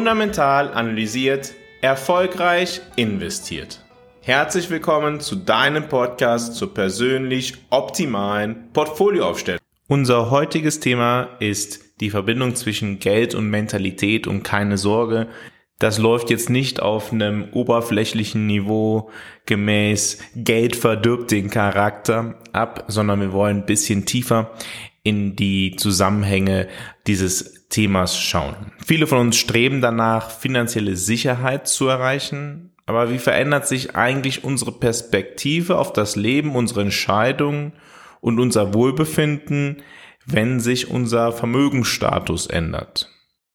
Fundamental analysiert, erfolgreich investiert. Herzlich willkommen zu deinem Podcast zur persönlich optimalen Portfolioaufstellung. Unser heutiges Thema ist die Verbindung zwischen Geld und Mentalität, und keine Sorge, das läuft jetzt nicht auf einem oberflächlichen Niveau gemäß Geld verdirbt den Charakter ab, sondern wir wollen ein bisschen tiefer in die Zusammenhänge dieses Themas schauen. Viele von uns streben danach, finanzielle Sicherheit zu erreichen, aber wie verändert sich eigentlich unsere Perspektive auf das Leben, unsere Entscheidungen und unser Wohlbefinden, wenn sich unser Vermögensstatus ändert?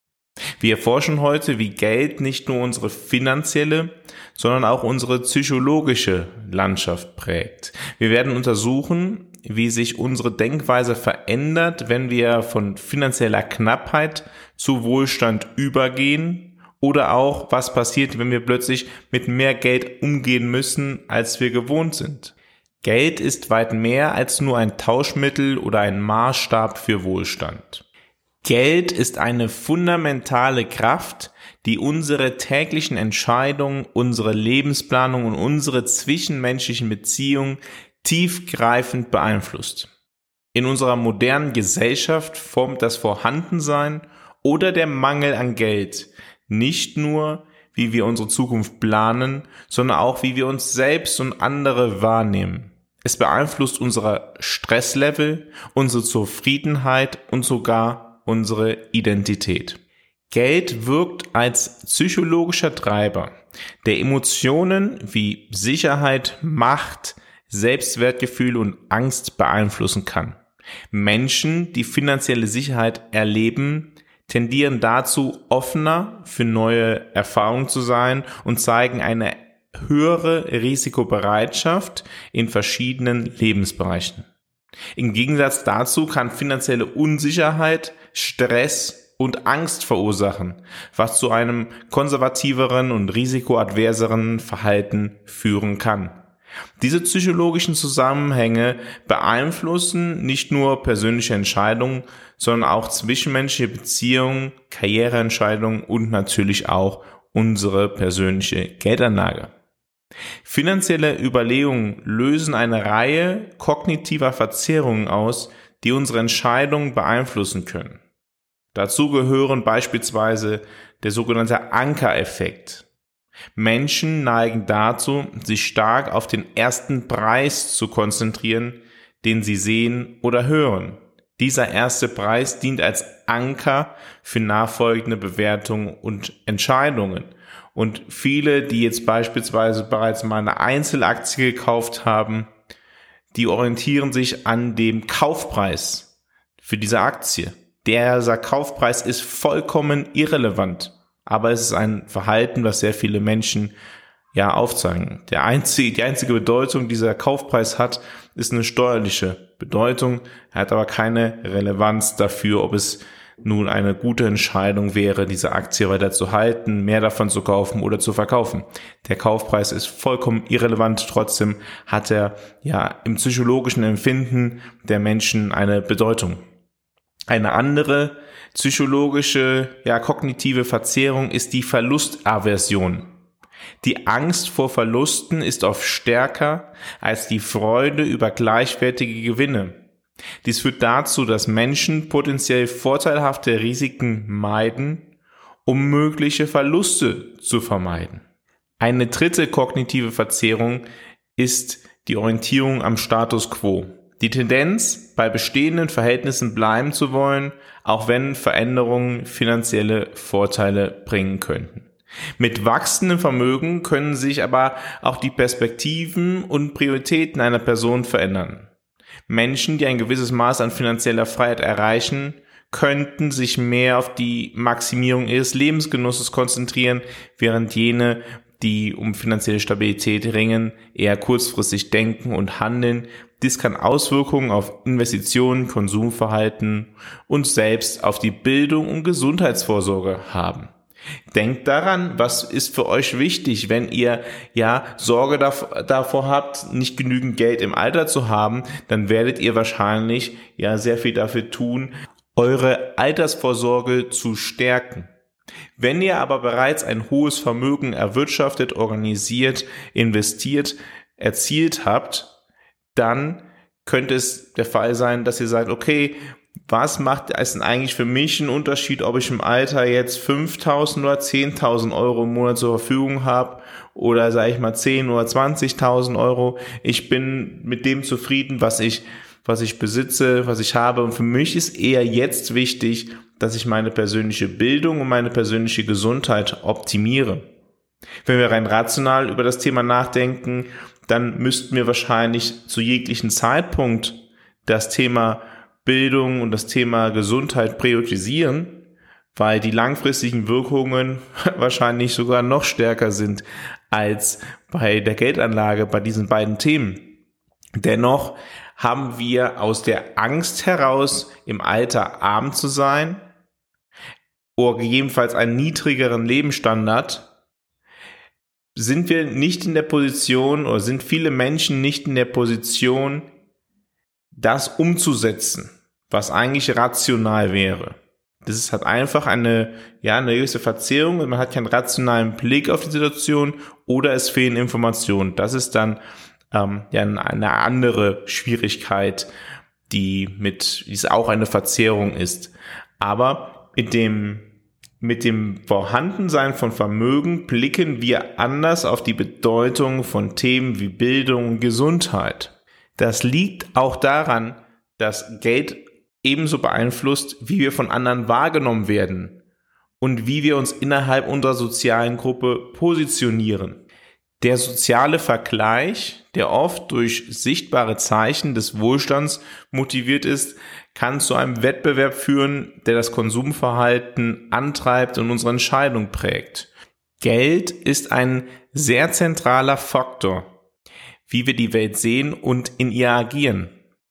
Wir erforschen heute, wie Geld nicht nur unsere finanzielle, sondern auch unsere psychologische Landschaft prägt. Wir werden untersuchen, wie sich unsere Denkweise verändert, wenn wir von finanzieller Knappheit zu Wohlstand übergehen, oder auch, was passiert, wenn wir plötzlich mit mehr Geld umgehen müssen, als wir gewohnt sind. Geld ist weit mehr als nur ein Tauschmittel oder ein Maßstab für Wohlstand. Geld ist eine fundamentale Kraft, die unsere täglichen Entscheidungen, unsere Lebensplanung und unsere zwischenmenschlichen Beziehungen tiefgreifend beeinflusst. In unserer modernen Gesellschaft formt das Vorhandensein oder der Mangel an Geld nicht nur, wie wir unsere Zukunft planen, sondern auch, wie wir uns selbst und andere wahrnehmen. Es beeinflusst unser Stresslevel, unsere Zufriedenheit und sogar unsere Identität. Geld wirkt als psychologischer Treiber, der Emotionen wie Sicherheit, Macht, Selbstwertgefühl und Angst beeinflussen kann. Menschen, die finanzielle Sicherheit erleben, tendieren dazu, offener für neue Erfahrungen zu sein und zeigen eine höhere Risikobereitschaft in verschiedenen Lebensbereichen. Im Gegensatz dazu kann finanzielle Unsicherheit, Stress und Angst verursachen, was zu einem konservativeren und risikoadverseren Verhalten führen kann. Diese psychologischen Zusammenhänge beeinflussen nicht nur persönliche Entscheidungen, sondern auch zwischenmenschliche Beziehungen, Karriereentscheidungen und natürlich auch unsere persönliche Geldanlage. Finanzielle Überlegungen lösen eine Reihe kognitiver Verzerrungen aus, die unsere Entscheidungen beeinflussen können. Dazu gehören beispielsweise der sogenannte Ankereffekt. Menschen neigen dazu, sich stark auf den ersten Preis zu konzentrieren, den sie sehen oder hören. Dieser erste Preis dient als Anker für nachfolgende Bewertungen und Entscheidungen. Und viele, die jetzt beispielsweise bereits mal eine Einzelaktie gekauft haben, die orientieren sich an dem Kaufpreis für diese Aktie. Dieser Kaufpreis ist vollkommen irrelevant. Aber es ist ein Verhalten, was sehr viele Menschen aufzeigen. Die einzige Bedeutung, die dieser Kaufpreis hat, ist eine steuerliche Bedeutung. Er hat aber keine Relevanz dafür, ob es nun eine gute Entscheidung wäre, diese Aktie weiter zu halten, mehr davon zu kaufen oder zu verkaufen. Der Kaufpreis ist vollkommen irrelevant. Trotzdem hat er im psychologischen Empfinden der Menschen eine Bedeutung. Eine andere psychologische, kognitive Verzehrung ist die Verlustaversion. Die Angst vor Verlusten ist oft stärker als die Freude über gleichwertige Gewinne. Dies führt dazu, dass Menschen potenziell vorteilhafte Risiken meiden, um mögliche Verluste zu vermeiden. Eine dritte kognitive Verzehrung ist die Orientierung am Status quo. Die Tendenz, bei bestehenden Verhältnissen bleiben zu wollen, auch wenn Veränderungen finanzielle Vorteile bringen könnten. Mit wachsendem Vermögen können sich aber auch die Perspektiven und Prioritäten einer Person verändern. Menschen, die ein gewisses Maß an finanzieller Freiheit erreichen, könnten sich mehr auf die Maximierung ihres Lebensgenusses konzentrieren, während jene, die um finanzielle Stabilität ringen, eher kurzfristig denken und handeln. Dies kann Auswirkungen auf Investitionen, Konsumverhalten und selbst auf die Bildung und Gesundheitsvorsorge haben. Denkt daran, was ist für euch wichtig, wenn ihr Sorge davor habt, nicht genügend Geld im Alter zu haben, dann werdet ihr wahrscheinlich sehr viel dafür tun, eure Altersvorsorge zu stärken. Wenn ihr aber bereits ein hohes Vermögen erwirtschaftet, organisiert, investiert, erzielt habt, dann könnte es der Fall sein, dass ihr sagt, okay, was macht es denn eigentlich für mich einen Unterschied, ob ich im Alter jetzt 5.000 oder 10.000 Euro im Monat zur Verfügung habe oder sage ich mal 10.000 oder 20.000 Euro. Ich bin mit dem zufrieden, was ich besitze, was ich habe. Und für mich ist eher jetzt wichtig, dass ich meine persönliche Bildung und meine persönliche Gesundheit optimiere. Wenn wir rein rational über das Thema nachdenken, dann müssten wir wahrscheinlich zu jeglichen Zeitpunkt das Thema Bildung und das Thema Gesundheit priorisieren, weil die langfristigen Wirkungen wahrscheinlich sogar noch stärker sind als bei der Geldanlage bei diesen beiden Themen. Dennoch haben wir aus der Angst heraus, im Alter arm zu sein oder gegebenenfalls einen niedrigeren Lebensstandard, sind wir nicht in der Position oder sind viele Menschen nicht in der Position, das umzusetzen, was eigentlich rational wäre. Das ist halt einfach eine gewisse Verzerrung, man hat keinen rationalen Blick auf die Situation oder es fehlen Informationen. Das ist dann eine andere Schwierigkeit, die auch eine Verzerrung ist. Aber mit dem Vorhandensein von Vermögen blicken wir anders auf die Bedeutung von Themen wie Bildung und Gesundheit. Das liegt auch daran, dass Geld ebenso beeinflusst, wie wir von anderen wahrgenommen werden und wie wir uns innerhalb unserer sozialen Gruppe positionieren. Der soziale Vergleich, der oft durch sichtbare Zeichen des Wohlstands motiviert ist, kann zu einem Wettbewerb führen, der das Konsumverhalten antreibt und unsere Entscheidung prägt. Geld ist ein sehr zentraler Faktor, wie wir die Welt sehen und in ihr agieren.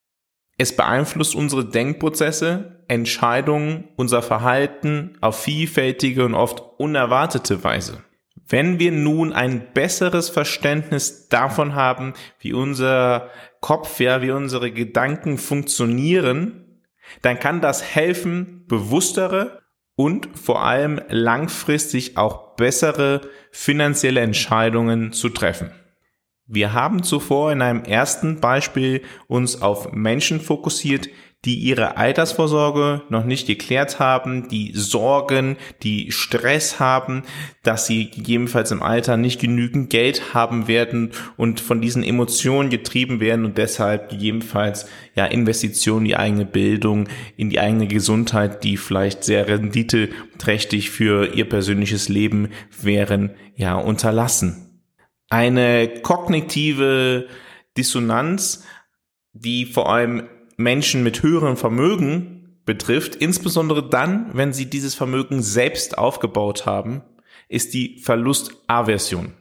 Es beeinflusst unsere Denkprozesse, Entscheidungen, unser Verhalten auf vielfältige und oft unerwartete Weise. Wenn wir nun ein besseres Verständnis davon haben, wie unser Kopf, wie unsere Gedanken funktionieren, dann kann das helfen, bewusstere und vor allem langfristig auch bessere finanzielle Entscheidungen zu treffen. Wir haben zuvor in einem ersten Beispiel uns auf Menschen fokussiert, die ihre Altersvorsorge noch nicht geklärt haben, die Sorgen, die Stress haben, dass sie gegebenenfalls im Alter nicht genügend Geld haben werden und von diesen Emotionen getrieben werden und deshalb gegebenenfalls Investitionen in die eigene Bildung, in die eigene Gesundheit, die vielleicht sehr renditeträchtig für ihr persönliches Leben wären, unterlassen. Eine kognitive Dissonanz, die vor allem Menschen mit höherem Vermögen betrifft, insbesondere dann, wenn sie dieses Vermögen selbst aufgebaut haben, ist die Verlustaversion.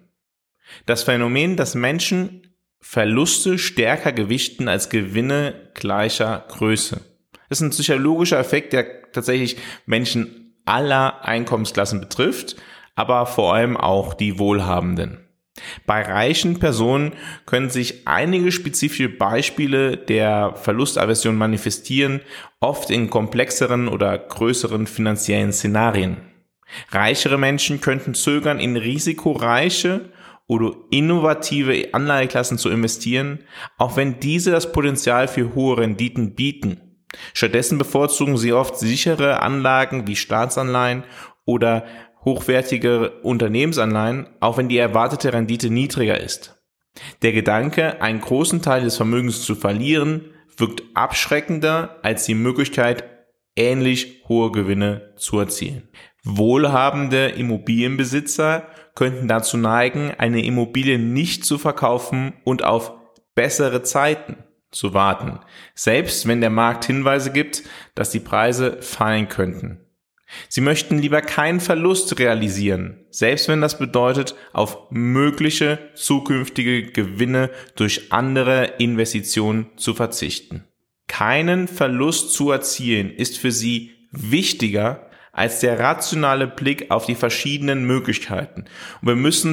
Das Phänomen, dass Menschen Verluste stärker gewichten als Gewinne gleicher Größe. Das ist ein psychologischer Effekt, der tatsächlich Menschen aller Einkommensklassen betrifft, aber vor allem auch die Wohlhabenden. Bei reichen Personen können sich einige spezifische Beispiele der Verlustaversion manifestieren, oft in komplexeren oder größeren finanziellen Szenarien. Reichere Menschen könnten zögern, in risikoreiche oder innovative Anlageklassen zu investieren, auch wenn diese das Potenzial für hohe Renditen bieten. Stattdessen bevorzugen sie oft sichere Anlagen wie Staatsanleihen oder hochwertige Unternehmensanleihen, auch wenn die erwartete Rendite niedriger ist. Der Gedanke, einen großen Teil des Vermögens zu verlieren, wirkt abschreckender als die Möglichkeit, ähnlich hohe Gewinne zu erzielen. Wohlhabende Immobilienbesitzer könnten dazu neigen, eine Immobilie nicht zu verkaufen und auf bessere Zeiten zu warten, selbst wenn der Markt Hinweise gibt, dass die Preise fallen könnten. Sie möchten lieber keinen Verlust realisieren, selbst wenn das bedeutet, auf mögliche zukünftige Gewinne durch andere Investitionen zu verzichten. Keinen Verlust zu erzielen ist für sie wichtiger als der rationale Blick auf die verschiedenen Möglichkeiten. Und wir müssen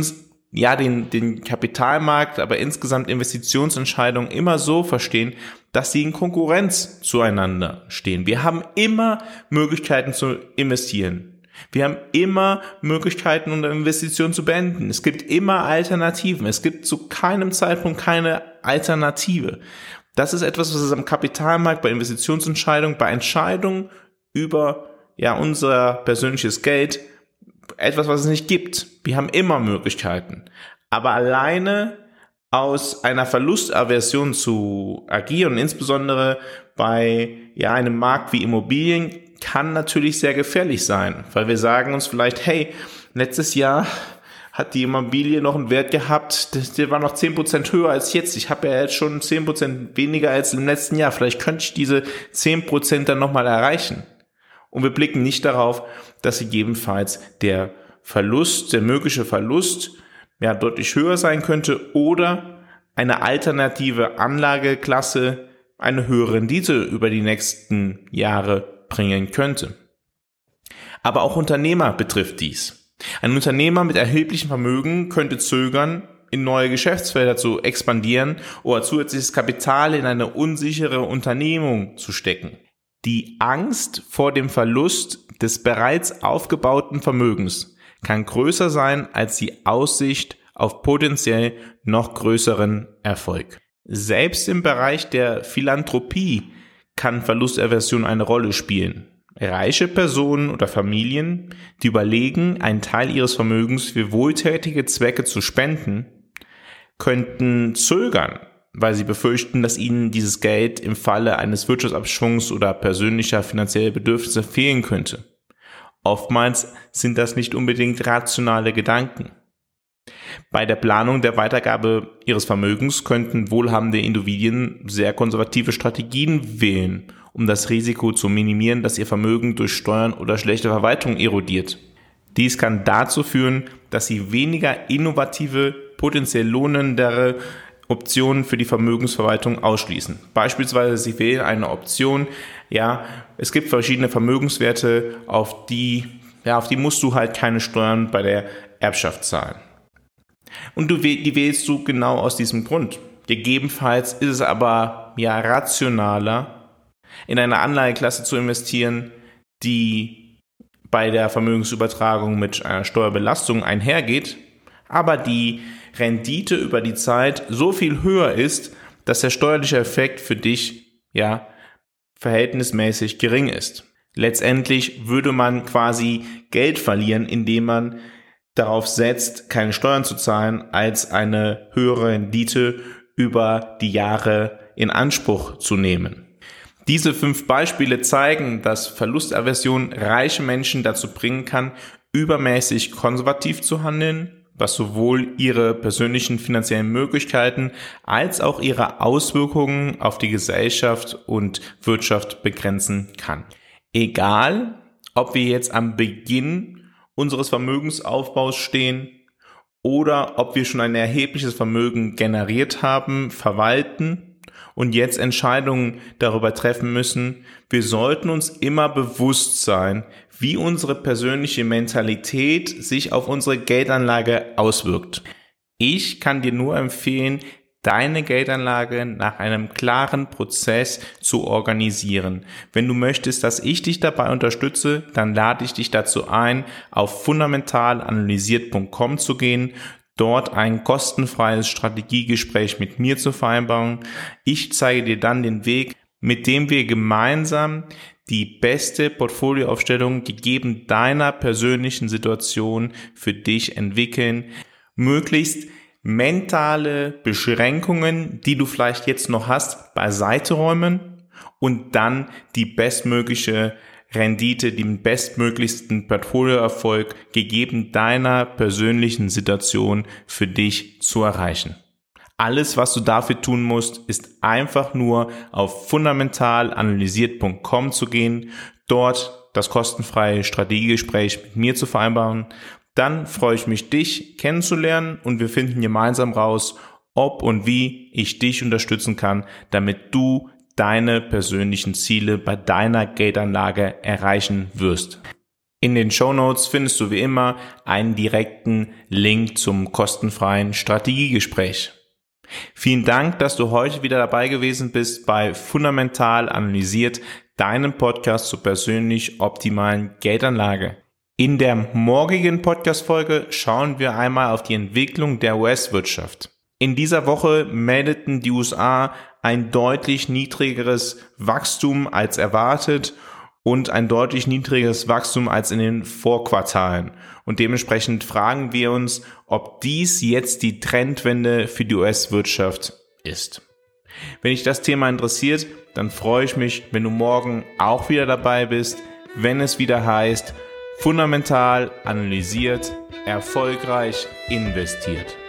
den Kapitalmarkt, aber insgesamt Investitionsentscheidungen immer so verstehen, dass sie in Konkurrenz zueinander stehen. Wir haben immer Möglichkeiten zu investieren. Wir haben immer Möglichkeiten, unsere Investition zu beenden. Es gibt immer Alternativen. Es gibt zu keinem Zeitpunkt keine Alternative. Das ist etwas, was es am Kapitalmarkt, bei Investitionsentscheidungen, bei Entscheidungen über unser persönliches Geld, etwas, was es nicht gibt. Wir haben immer Möglichkeiten. Aber alleine aus einer Verlustaversion zu agieren, insbesondere bei einem Markt wie Immobilien, kann natürlich sehr gefährlich sein, weil wir sagen uns vielleicht, hey, letztes Jahr hat die Immobilie noch einen Wert gehabt, der war noch 10% höher als jetzt. Ich habe ja jetzt schon 10% weniger als im letzten Jahr. Vielleicht könnte ich diese 10% dann nochmal erreichen. Und wir blicken nicht darauf, dass gegebenenfalls der mögliche Verlust deutlich höher sein könnte oder eine alternative Anlageklasse eine höhere Rendite über die nächsten Jahre bringen könnte. Aber auch Unternehmer betrifft dies. Ein Unternehmer mit erheblichem Vermögen könnte zögern, in neue Geschäftsfelder zu expandieren oder zusätzliches Kapital in eine unsichere Unternehmung zu stecken. Die Angst vor dem Verlust des bereits aufgebauten Vermögens kann größer sein als die Aussicht auf potenziell noch größeren Erfolg. Selbst im Bereich der Philanthropie kann Verlustaversion eine Rolle spielen. Reiche Personen oder Familien, die überlegen, einen Teil ihres Vermögens für wohltätige Zwecke zu spenden, könnten zögern, weil sie befürchten, dass ihnen dieses Geld im Falle eines Wirtschaftsabschwungs oder persönlicher finanzieller Bedürfnisse fehlen könnte. Oftmals sind das nicht unbedingt rationale Gedanken. Bei der Planung der Weitergabe ihres Vermögens könnten wohlhabende Individuen sehr konservative Strategien wählen, um das Risiko zu minimieren, dass ihr Vermögen durch Steuern oder schlechte Verwaltung erodiert. Dies kann dazu führen, dass sie weniger innovative, potenziell lohnendere Optionen für die Vermögensverwaltung ausschließen. Beispielsweise sie wählen eine Option, es gibt verschiedene Vermögenswerte, auf die musst du halt keine Steuern bei der Erbschaft zahlen. Und die wählst du genau aus diesem Grund. Gegebenenfalls ist es aber rationaler, in eine Anlageklasse zu investieren, die bei der Vermögensübertragung mit einer Steuerbelastung einhergeht, aber die Rendite über die Zeit so viel höher ist, dass der steuerliche Effekt für dich verhältnismäßig gering ist. Letztendlich würde man quasi Geld verlieren, indem man darauf setzt, keine Steuern zu zahlen, als eine höhere Rendite über die Jahre in Anspruch zu nehmen. Diese 5 Beispiele zeigen, dass Verlustaversion reiche Menschen dazu bringen kann, übermäßig konservativ zu handeln, was sowohl ihre persönlichen finanziellen Möglichkeiten als auch ihre Auswirkungen auf die Gesellschaft und Wirtschaft begrenzen kann. Egal, ob wir jetzt am Beginn unseres Vermögensaufbaus stehen oder ob wir schon ein erhebliches Vermögen generiert haben, verwalten und jetzt Entscheidungen darüber treffen müssen, wir sollten uns immer bewusst sein, wie unsere persönliche Mentalität sich auf unsere Geldanlage auswirkt. Ich kann dir nur empfehlen, deine Geldanlage nach einem klaren Prozess zu organisieren. Wenn du möchtest, dass ich dich dabei unterstütze, dann lade ich dich dazu ein, auf fundamentalanalysiert.com zu gehen, dort ein kostenfreies Strategiegespräch mit mir zu vereinbaren. Ich zeige dir dann den Weg, mit dem wir gemeinsam die beste Portfolioaufstellung gegeben deiner persönlichen Situation für dich entwickeln, möglichst mentale Beschränkungen, die du vielleicht jetzt noch hast, beiseite räumen und dann die bestmögliche Rendite, den bestmöglichsten Portfolioerfolg gegeben deiner persönlichen Situation für dich zu erreichen. Alles, was du dafür tun musst, ist einfach nur auf fundamentalanalysiert.com zu gehen, dort das kostenfreie Strategiegespräch mit mir zu vereinbaren. Dann freue ich mich, dich kennenzulernen und wir finden gemeinsam raus, ob und wie ich dich unterstützen kann, damit du deine persönlichen Ziele bei deiner Geldanlage erreichen wirst. In den Shownotes findest du wie immer einen direkten Link zum kostenfreien Strategiegespräch. Vielen Dank, dass du heute wieder dabei gewesen bist bei Fundamental Analysiert, deinem Podcast zur persönlich optimalen Geldanlage. In der morgigen Podcast-Folge schauen wir einmal auf die Entwicklung der US-Wirtschaft. In dieser Woche meldeten die USA ein deutlich niedrigeres Wachstum als erwartet und ein deutlich niedrigeres Wachstum als in den Vorquartalen. Und dementsprechend fragen wir uns, ob dies jetzt die Trendwende für die US-Wirtschaft ist. Wenn dich das Thema interessiert, dann freue ich mich, wenn du morgen auch wieder dabei bist, wenn es wieder heißt, fundamental analysiert, erfolgreich investiert.